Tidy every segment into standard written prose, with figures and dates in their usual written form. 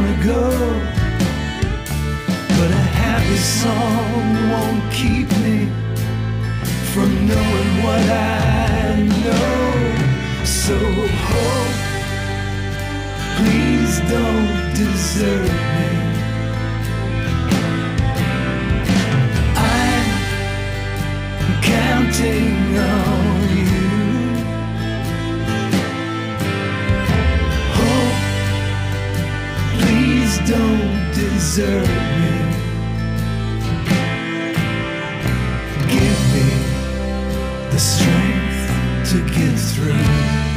wanna go, but a happy song won't keep me from knowing what I know. So hope, please don't desert me. I'm counting on you. Hope, please don't desert me. Give me the strength to get through.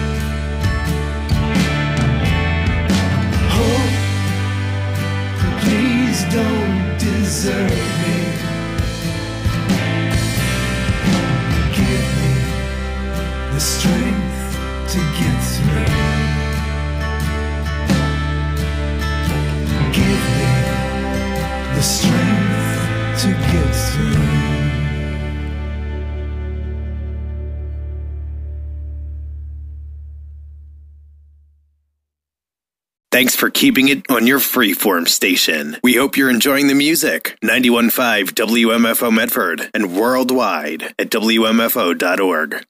Hope, please don't desert me. Give me the strength to get through. Give me the strength to get through. Thanks for keeping it on your freeform station. We hope you're enjoying the music. 91.5 WMFO Medford and worldwide at WMFO.org.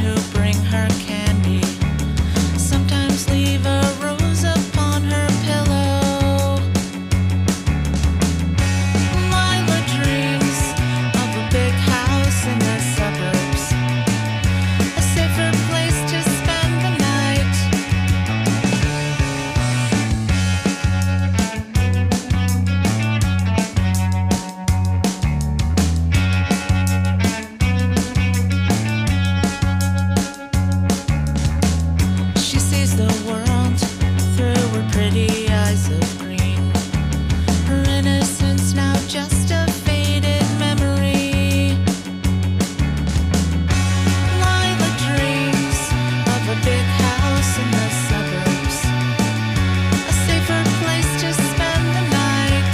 who bring her candy sometimes leave a rose upon her pillow. Lila dreams of a big house in the suburbs, a safer place to spend the night. She sees the world through her pretty eyes of green. Her innocence now just a faded memory. Lila dreams of a big house in the suburbs, a safer place to spend the night.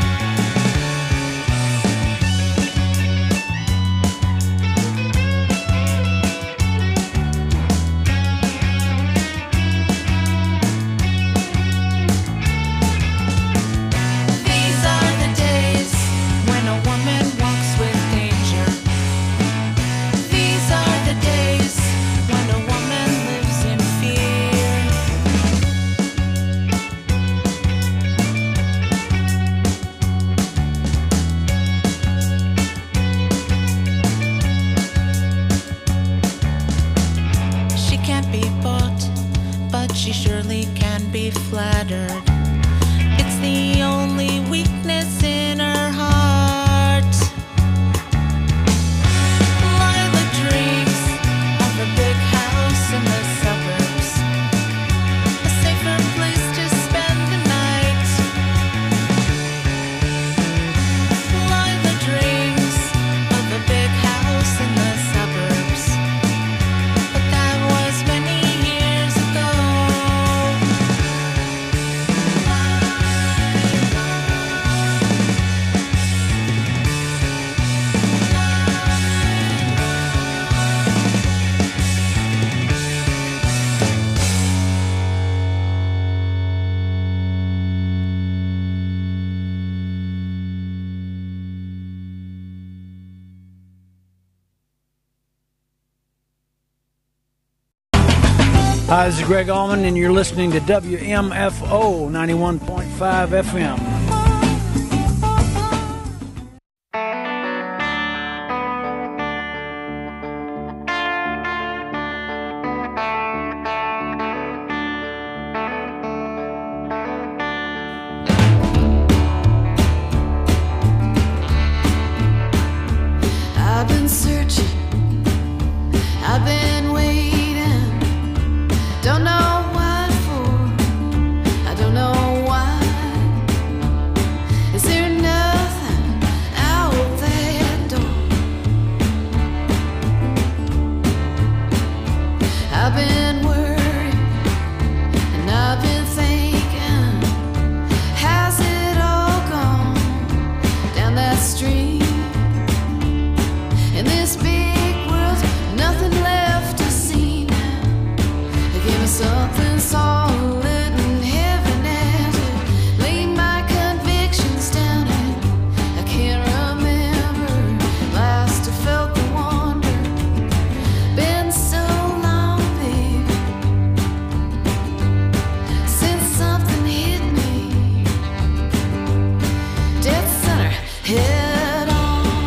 These are the days when a woman walks with danger. These are the days when a woman lives in fear. She can't be bought, but she surely can be flattered. It's the only weakness in her heart. Lila dreams of a big house in the suburbs, a safer place to spend the night. Lila dreams of a big house in the suburbs, but that was many years ago. Hi, this is Greg Allman, and you're listening to WMFO 91.5 FM. I've been searching, I've been waiting, don't know what for, I don't know why. Is there nothing out that door? I've been worried and I've been thinking, has it all gone down that street? In this big world, nothing left to see now. Give me something solid and heavy now to lay my convictions down in. I can't remember last I felt the wonder. Been so long, baby, since something hit me dead center, head on.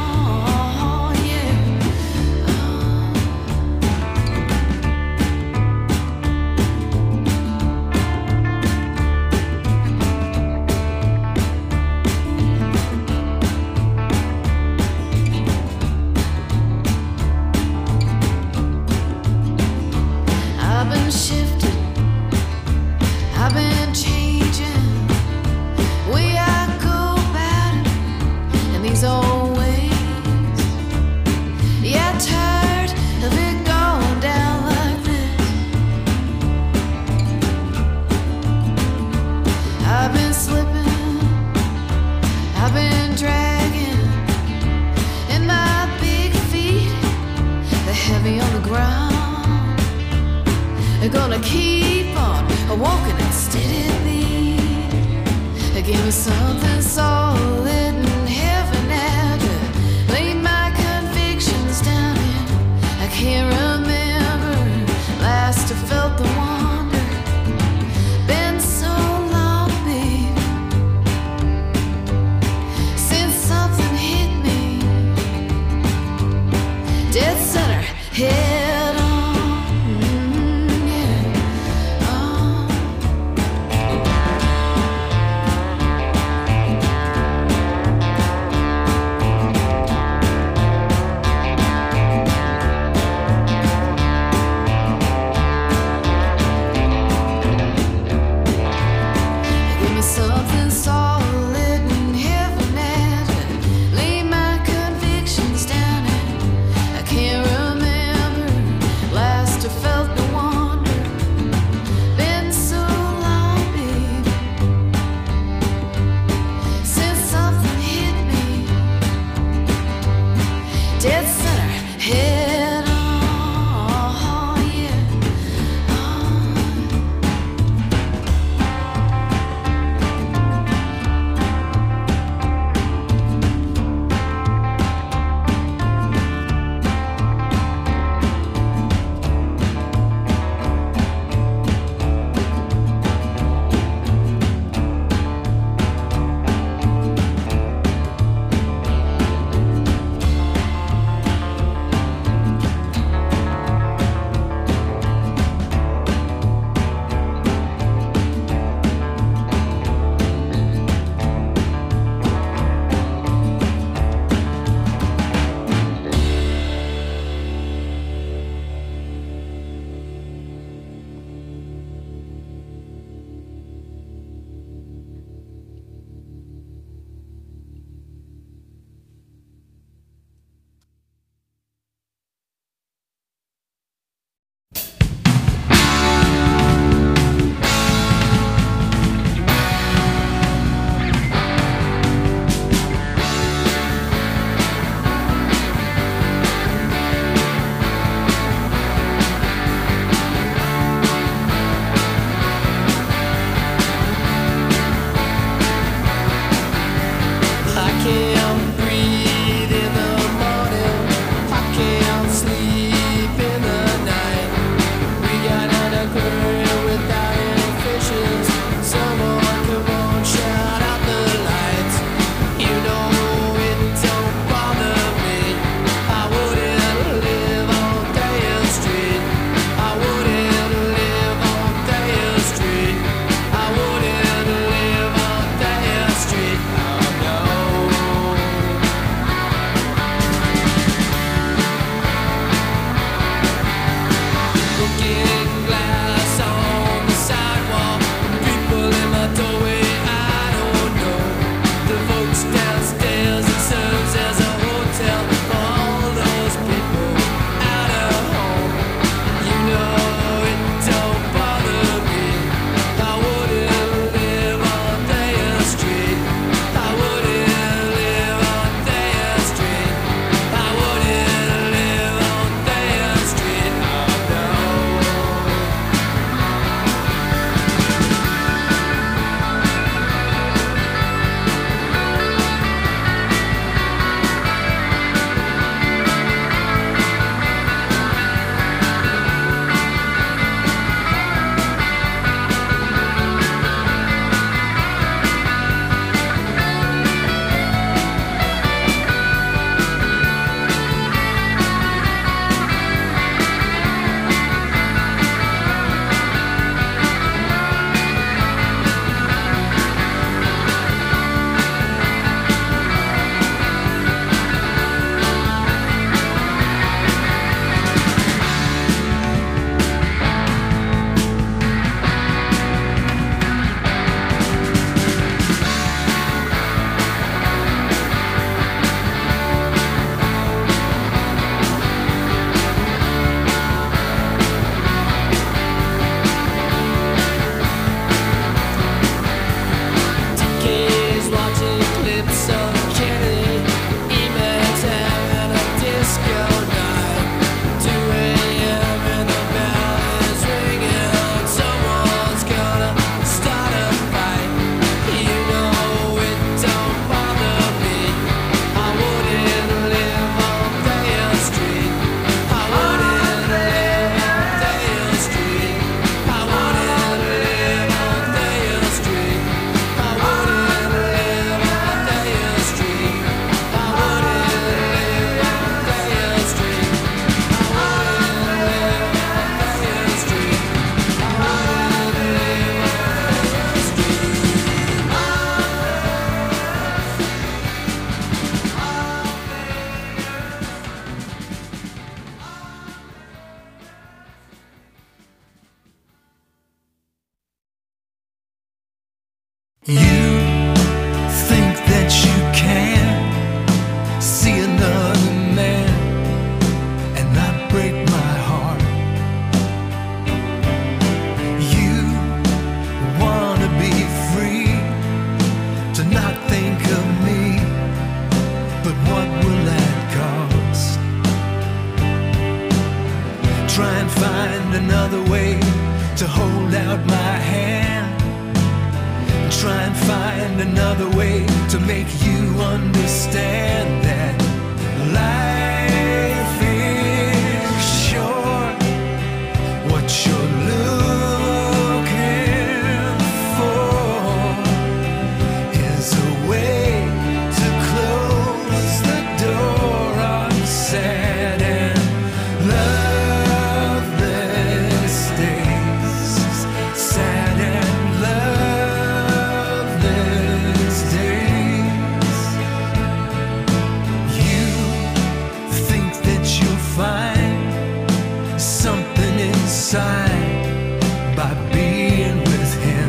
I've been shifting, I've been changing, way I go about it in these old ways. Yeah, tired of it going down like this. I've been slipping, I've been dragging, and my big feet, they're heavy on the ground. They're gonna keep on walking at steady beat. Give me something solid and heavy now to lay my convictions down in. I can't remember head on. Yeah. Oh. Give me something solid and heaven as I lay my convictions down, and I can't remember You think that you can see another man and not break my heart. You wanna be free to not think of me, but what will that cost? Try and find another way to hold out my hand. Try and find another way to make you understand that life is short. What you're looking for is a way to close the door on sad and loveless days. Sad and loveless days. You think that you'll find something inside by being with him.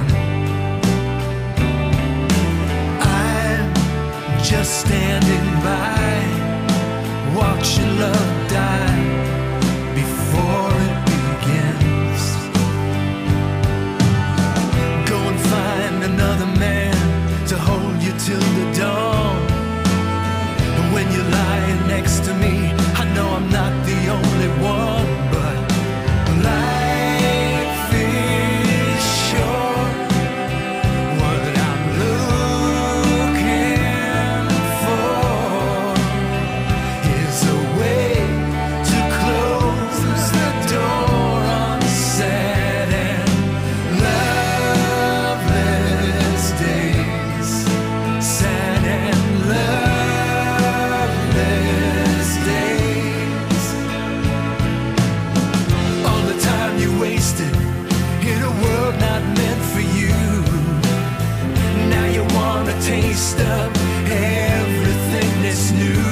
I'm just standing by, watching love die before it begins. Go and find another man to hold you till the dawn. And when you're lying next to me, I know I'm not the only one, but life is short. What I'm looking for is a way to close the door on sad and loveless days. Sad and loveless days. All the time you wasted in a world not meant for you. Now you want a taste of everything that's new.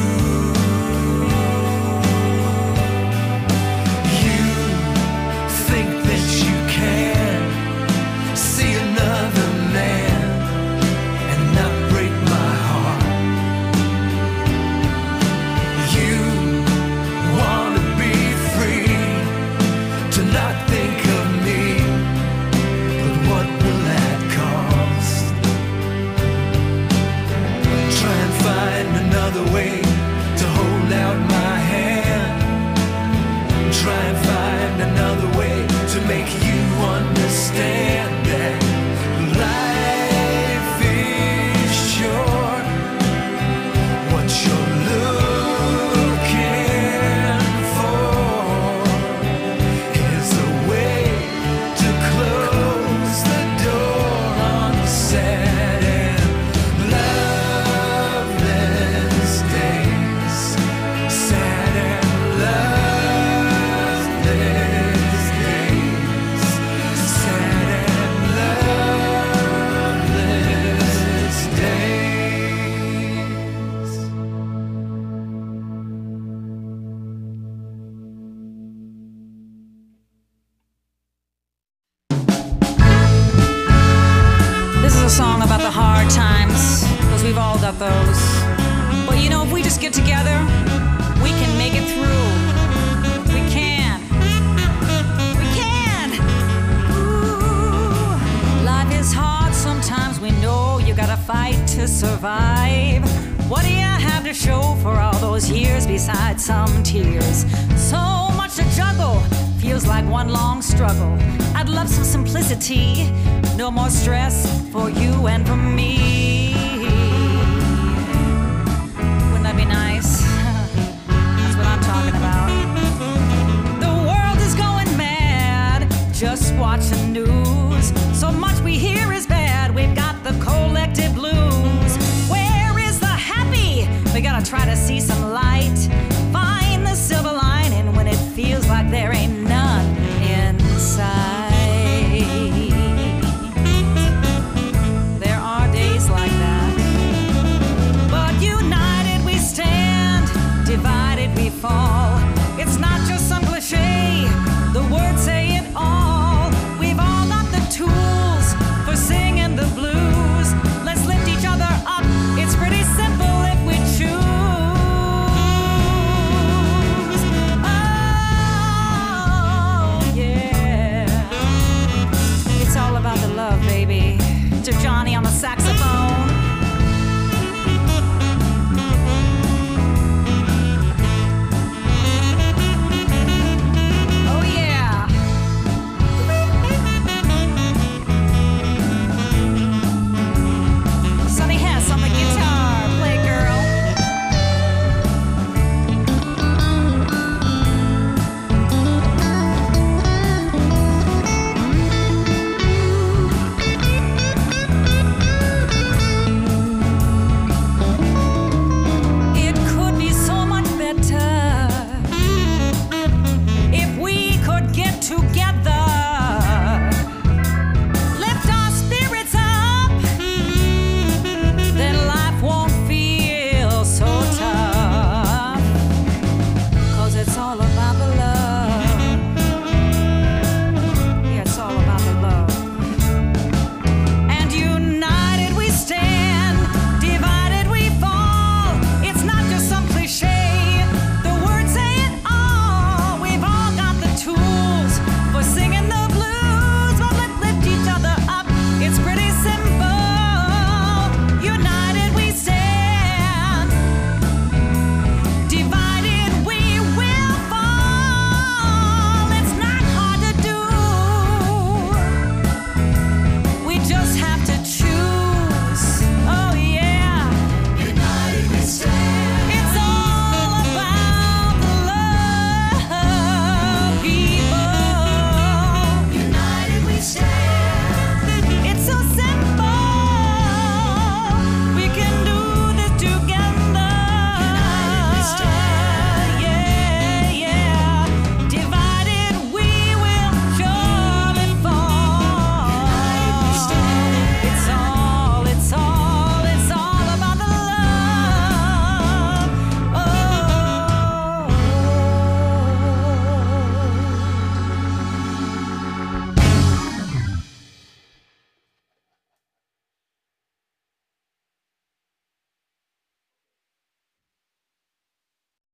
You think that you can see another man and not break my heart. You wanna be free to not think of me, but what will that cost? Try and find another way to hold out my hand. Try and find another way to make you understand that life is short. What you're looking for is a way to close the door on sad and loveless days. Sad and loveless days. Sad and loveless days. This is a song about the hard times, because we've all got those. But you know, if we just get together, we can make it through. We can. We can. Ooh. Life is hard sometimes, we know you gotta fight to survive. What do you have to show for all those years besides some tears? So much to juggle, feels like one long struggle. I'd love some simplicity, no more stress for you and for me. Wouldn't that be nice? That's what I'm talking about. The world is going mad, just watch the news. So much we hear is bad, we've got the collective blues. Where is the happy? We gotta try to see some light. Find the silver lining when it feels like there ain't none inside. There are days like that. But united we stand, divided we fall. It's not just some cliche, the words say it all. We've all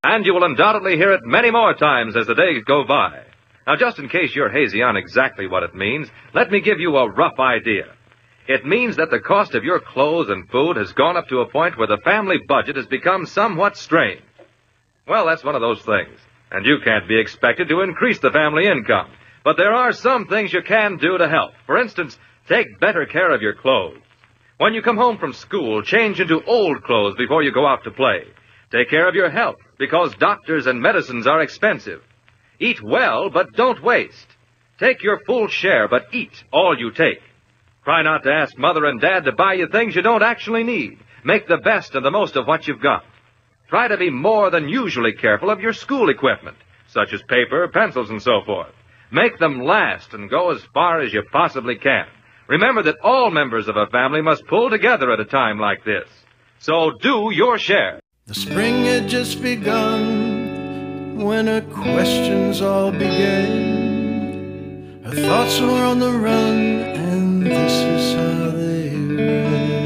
And you will undoubtedly hear it many more times as the days go by. Now, just in case you're hazy on exactly what it means, let me give you a rough idea. It means that the cost of your clothes and food has gone up to a point where the family budget has become somewhat strained. Well, that's one of those things. And you can't be expected to increase the family income. But there are some things you can do to help. For instance, take better care of your clothes. When you come home from school, change into old clothes before you go out to play. Take care of your health, because doctors and medicines are expensive. Eat well, but don't waste. Take your full share, but eat all you take. Try not to ask Mother and Dad to buy you things you don't actually need. Make the best and the most of what you've got. Try to be more than usually careful of your school equipment, such as paper, pencils, and so forth. Make them last and go as far as you possibly can. Remember that all members of a family must pull together at a time like this. So do your share. The spring had just begun when her questions all began. Her thoughts were on the run, and this is how they ran.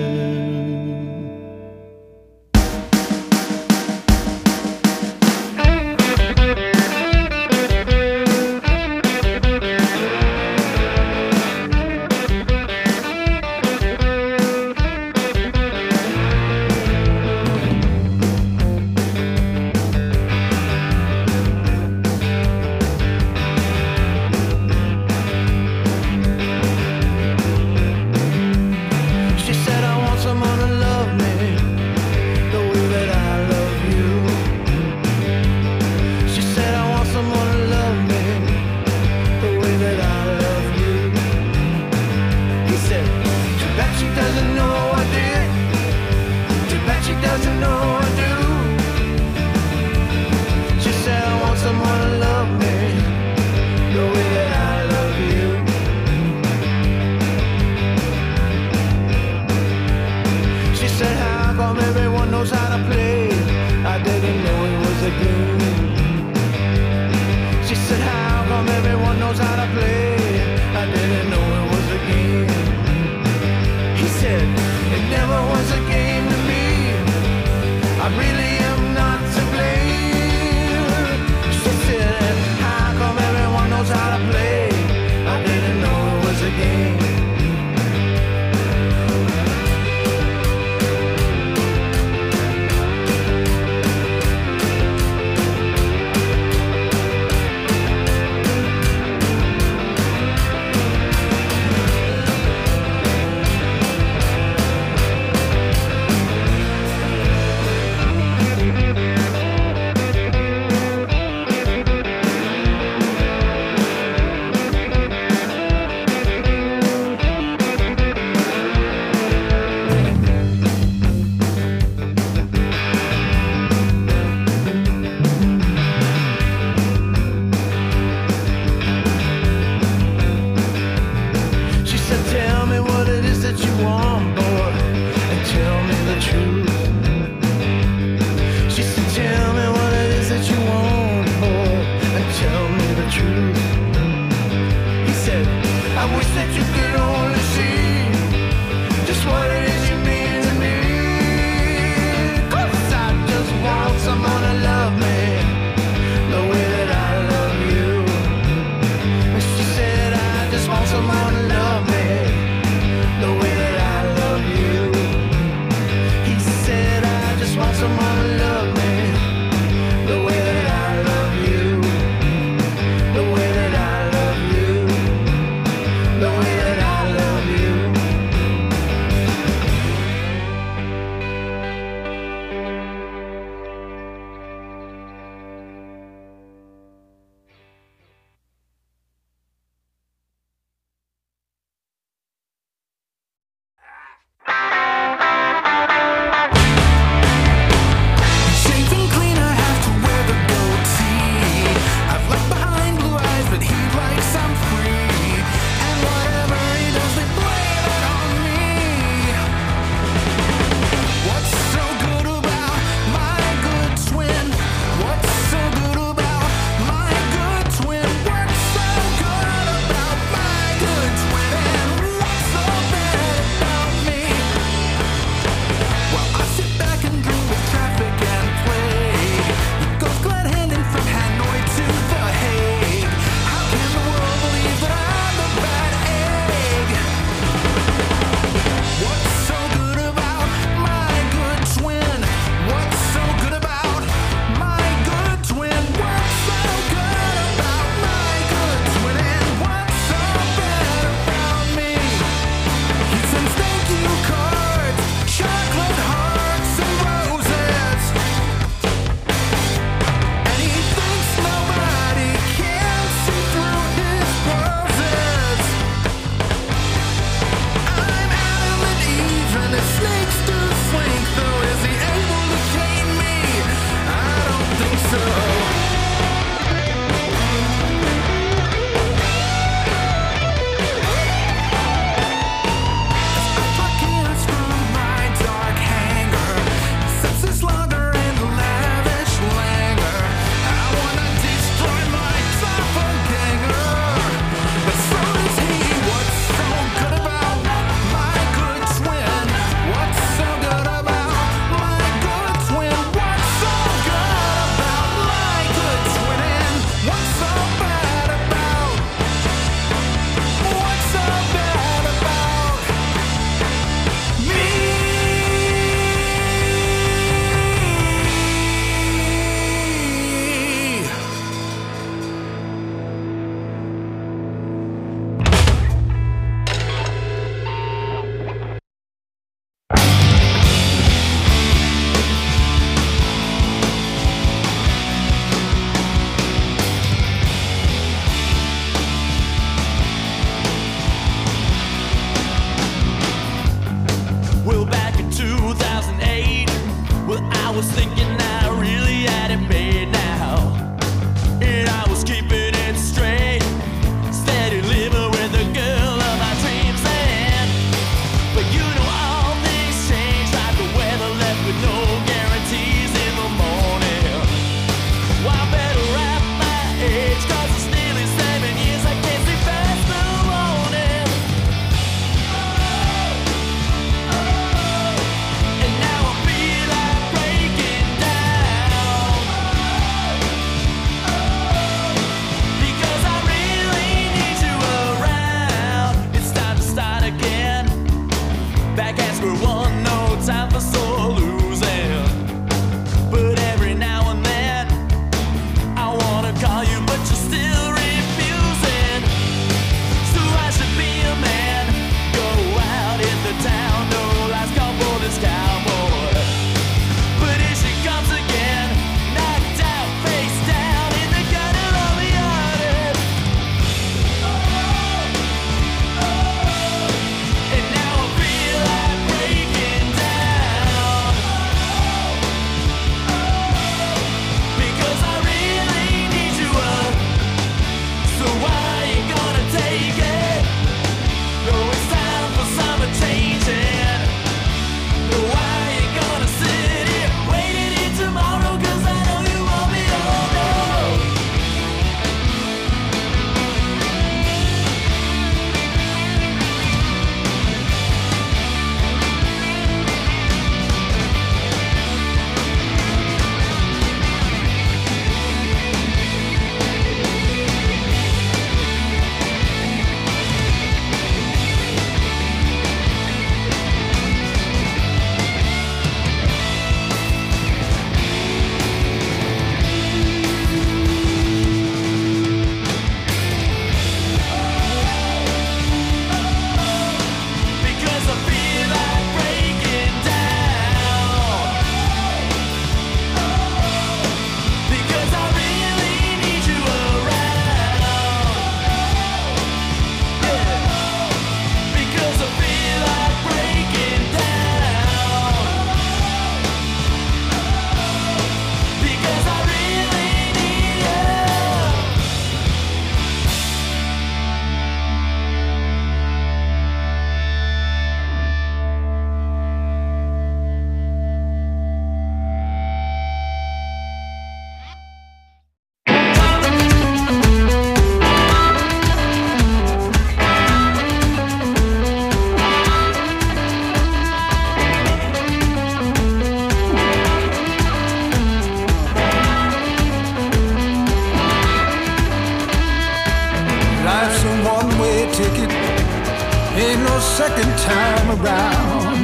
ticket, ain't no second time around.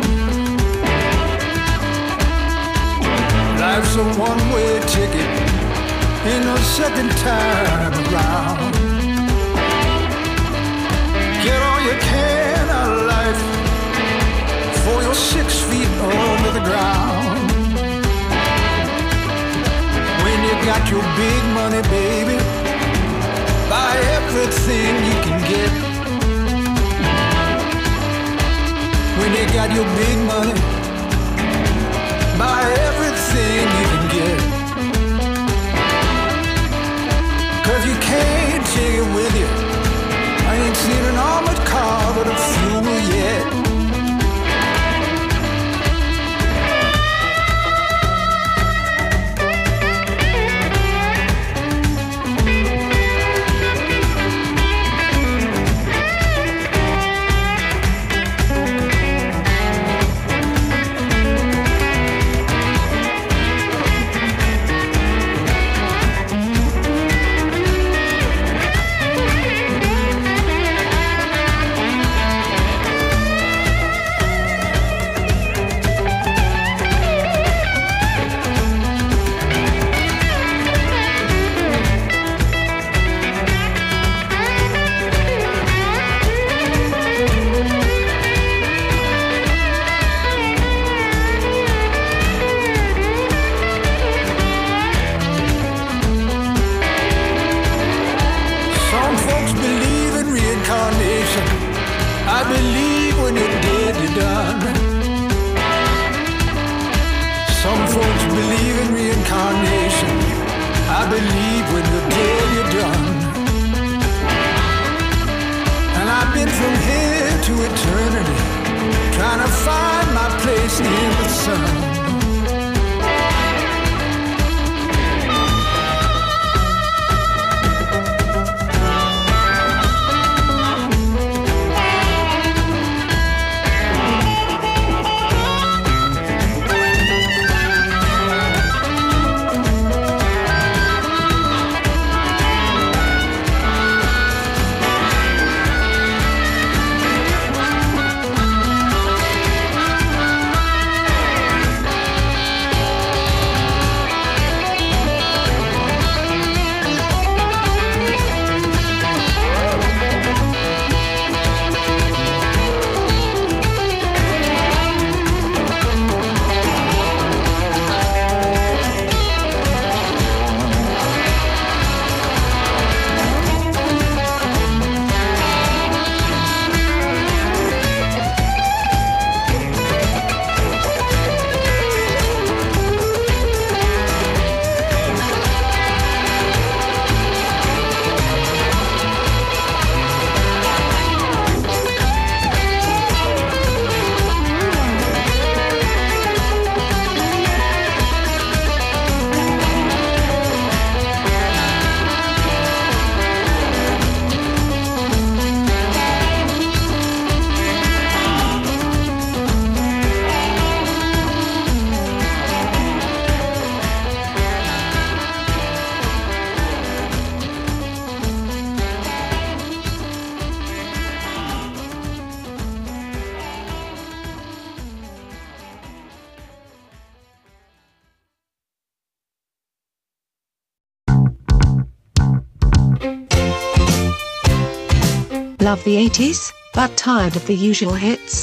Life's a one-way ticket, ain't no second time around. Get all you can out of life before you're 6 feet under the ground. When you got your big money, baby, buy everything you can get. When you got your big money, buy everything you can get. 'Cause you can't take it with you. I ain't seen an armored car with a fuel yet. I believe when you're dead, you're done. Some folks believe in reincarnation. I believe when you're dead, you're done. And I've been from here to eternity, trying to find my place in the sun. Love the 80s, but tired of the usual hits?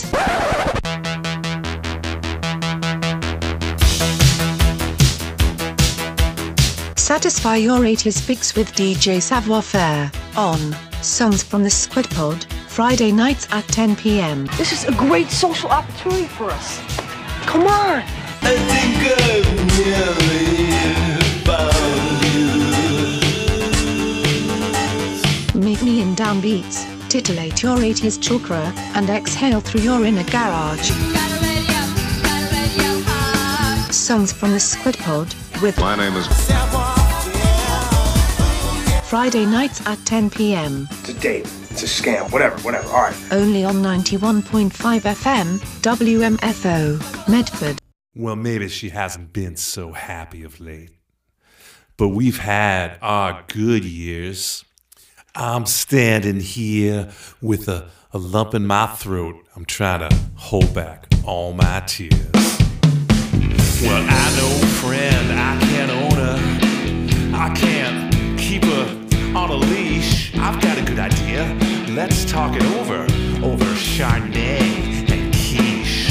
Satisfy your 80s fix with DJ Savoir Faire on Songs from the Squid Pod, Friday nights at 10 p.m. This is a great social opportunity for us. Come on! I think I've nearly found you. Meet me in downbeats, titillate your 80s chakra, and exhale through your inner garage. Songs from the Squid Pod, with my name is Friday nights at 10 p.m. It's a date. It's a scam. Whatever. All right. Only on 91.5 FM, WMFO, Medford. Well, maybe she hasn't been so happy of late. But we've had our good years. I'm standing here with a lump in my throat. I'm trying to hold back all my tears. Well, I know, friend, I can't own her. I can't keep her on a leash. I've got a good idea. Let's talk it over Chardonnay and quiche.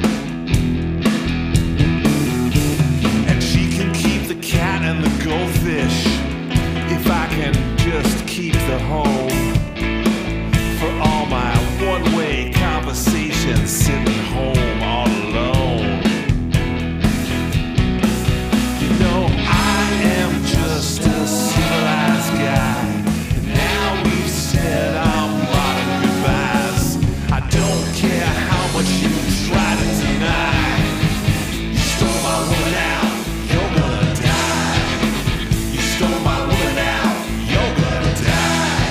And she can keep the cat and the goldfish if I can just keep the home. For all my one-way conversations sitting home all alone. You know, I am just a civilized guy. Now we've said our modern goodbyes. I don't care how much you try to deny. You stole my woman out, you're gonna die. You stole my woman out, you're gonna die.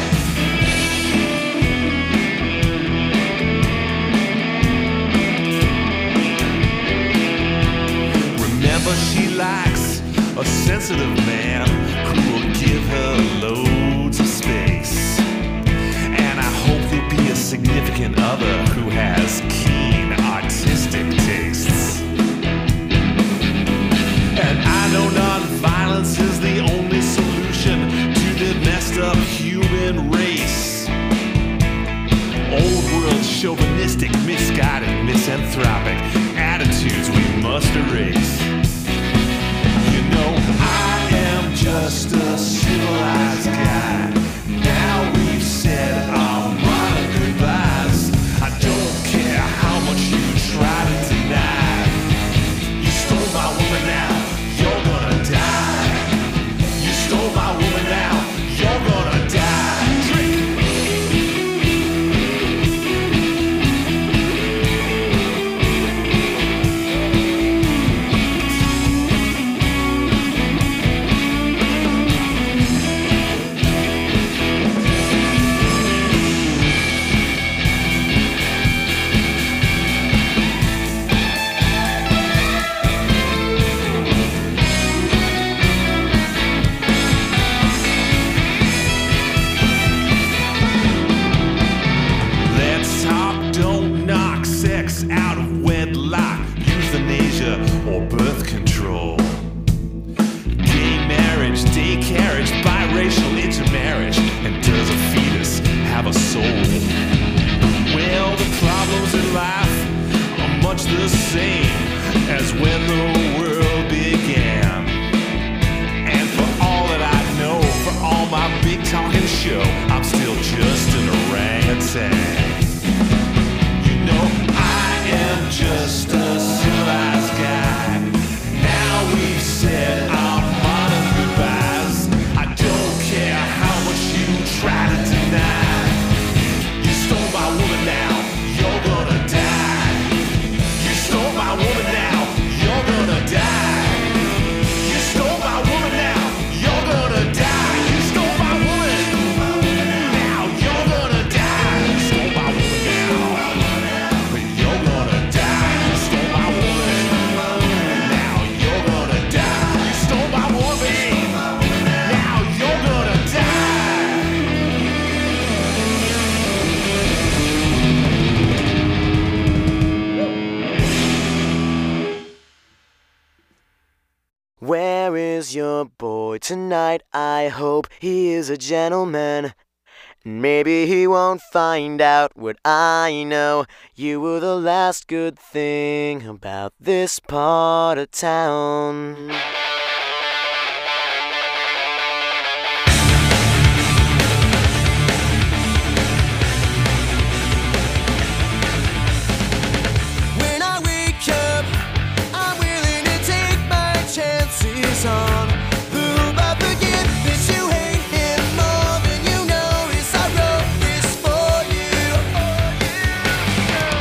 Remember, she likes a sensitive man who will give her loads of space. And I hope you'll be a significant other who has keen artistic tastes. And I know non-violence is the only solution to the messed up human race. Old world chauvinistic, misguided, misanthropic attitudes we must erase. You know, I am just a civilized guy. Now we've said our modern goodbyes. I don't care how much you try to deny. You stole my woman now, you're gonna die. You stole my woman now, you're gonna die. Drink. Let's talk, don't knock, sex out of wedlock, euthanasia or birth control. Gay marriage, day carriage, biracial intermarriage, and does a fetus have a soul? Well, the problems in life are much the same as when the world began. And for all that I know, for all my big talking show, I'm still just an orangutan. You know, I am just a civilized guy. Now we've said our modern goodbyes. I don't care how much you try to deny. You stole my woman now, you're gonna die. You stole my woman now, you're gonna die. You stole my woman now, you're gonna die. You stole my woman now, you're gonna die. You stole my woman now, but you're gonna die. You stole my woman now, you're gonna die. You stole my woman now, you're gonna die. Where is your boy tonight? I hope he is a gentleman. Maybe he won't find out what I know. You were the last good thing about this part of town. When I wake up, I'm willing to take my chances on who I forget that you hate him more than you notice. I wrote this for you.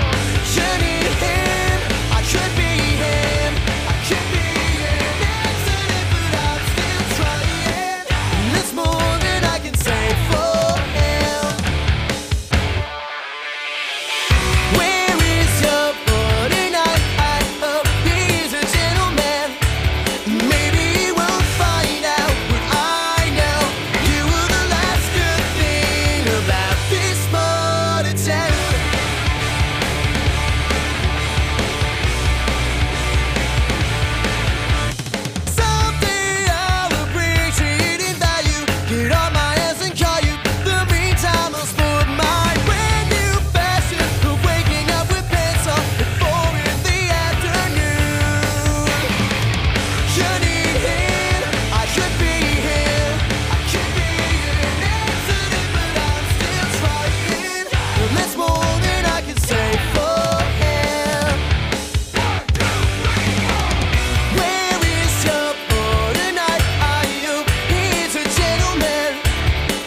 You need him, I could be him, I could be him.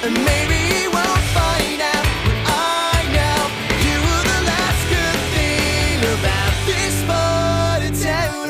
And maybe he won't find out, but I know you were the last good thing about this part of town.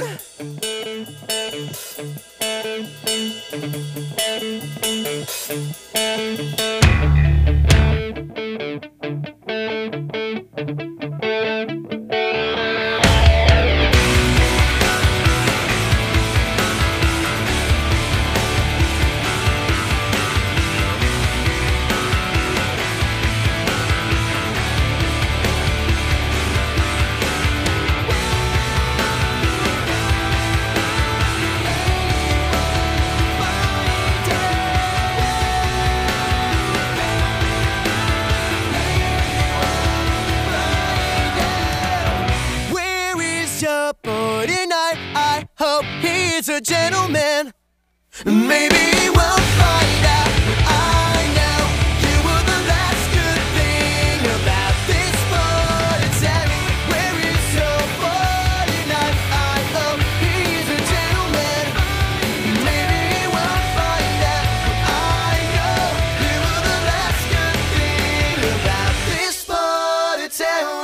I hope he's a gentleman. Maybe he won't find out, but I know you were the last good thing about this part of town. Where is your boy tonight? I hope he's a gentleman. Maybe he won't find out, but I know you were the last good thing about this part of town.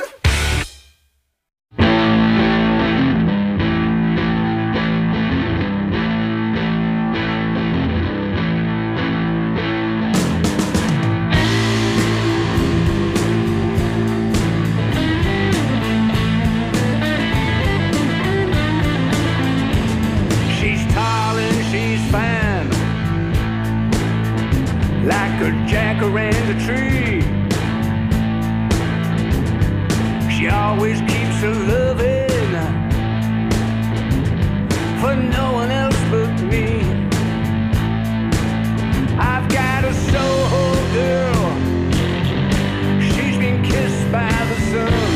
Like a jacaranda tree, she always keeps her loving for no one else but me. I've got a Soho girl, she's been kissed by the sun.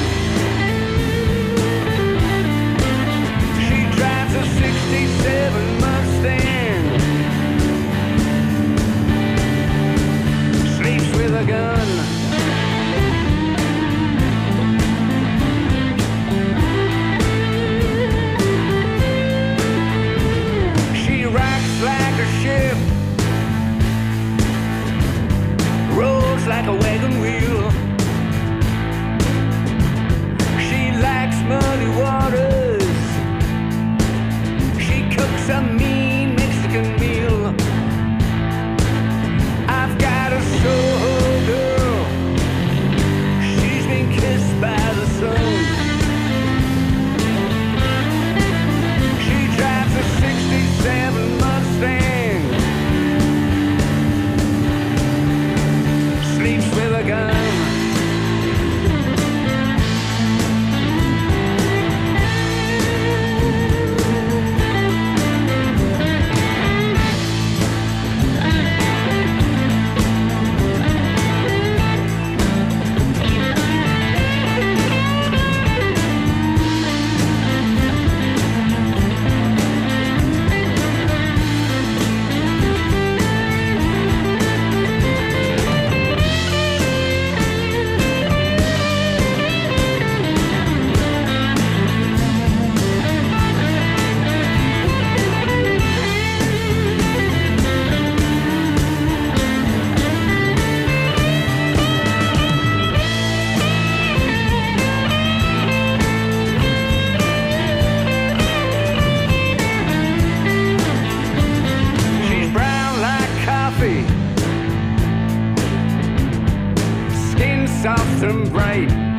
She drives a 67 Mustang, with a gun. She rocks like a ship, rolls like a wagon wheel. She likes muddy waters, she cooks a mean Mexican meal. I've got a Soho girl, she's been kissed by the sun. She drives a 67 Mustang, sleeps with a gun. Skin soft and bright,